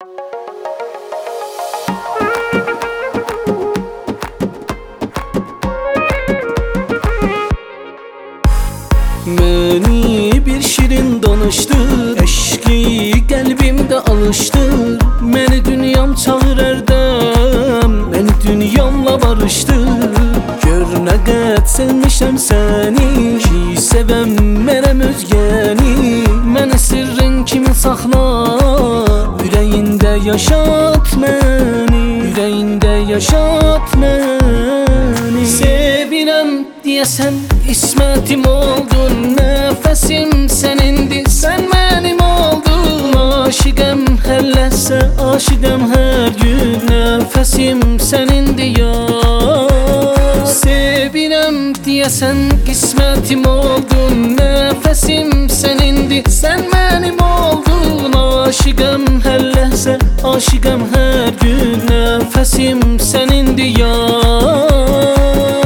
Məni bir şirin danışdır, eşqi qəlbimdə alışdır. Məni dünyam çağır ərdəm, məni dünyamla barışdır. Gör nə qəd sevmişəm səni, ki sevəm mənəm özgəni. Məni sirrin kimi saxla, ürəyində yaşat məni, ürəyində yaşat məni. Sevirəm deyəsən İsmətim oldun, nəfəsim sənindir, sən mənim oldun. Aşiqəm hər ləhzə, aşiqəm hər gün, nəfəsim sənindir yar. Sevirəm deyəsən qismətim oldun, nəfəsim sənindir, sən mənim oldun. Aşiqəm hər ləhzə, aşiqəm hər gün, nəfəsim sənindir yar.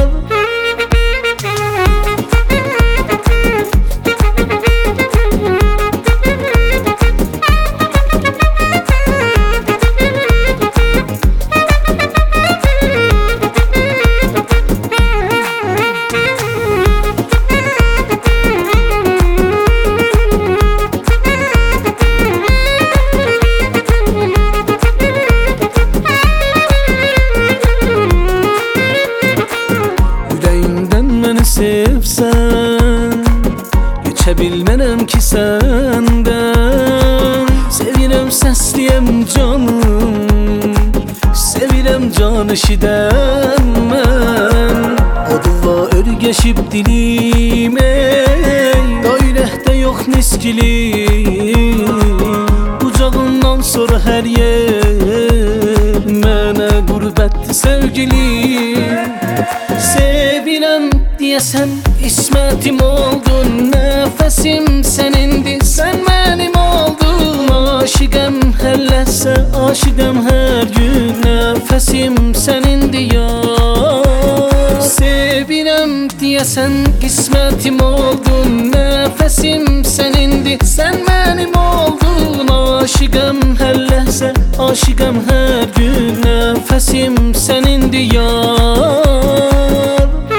Sevsən, geçə bilmənəm ki səndən. Sevirəm səsliyəm canım, sevirəm can eşidən mən. Adılla örgəşib dilim, ey dairədə yox niskilim. Bucağından sonra hər yer mənə qürbətdir sevgilim. Sevirəm deyəsən İsmətim oldun, nəfəsim sənindir, sən mənim oldun. Aşiqəm hər ləhzə, aşiqəm hər gün, nəfəsim sənindir yar. Sevirəm deyəsən qismətim oldun, nəfəsim sənindir, sən mənim oldun. Aşiqəm hər ləhzə, aşiqəm hər gün, nəfəsim sənindir yar.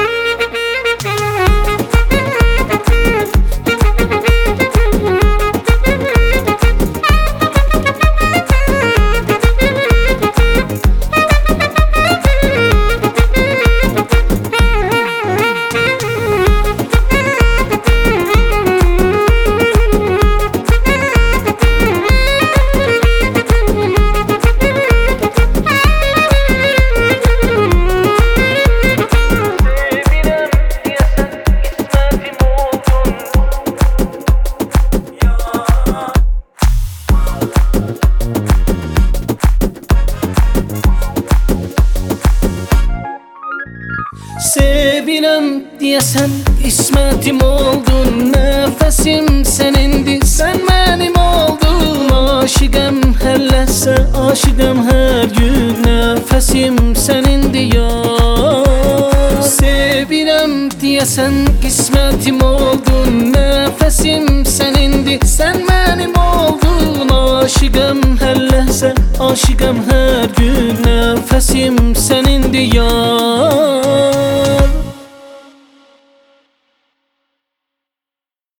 Sevirəm deyəsən İsmətim oldun, nəfəsim sənindir, sən mənim oldun. Aşiqəm hər ləhzə, aşiqəm hər gün, nəfəsim sənindir yar. Sevirəm deyəsən qismətim oldun, nəfəsim sənindir, sən mənim oldun. Aşiqəm hər ləhzə, aşiqəm hər gün, nəfəsim sənindir yar.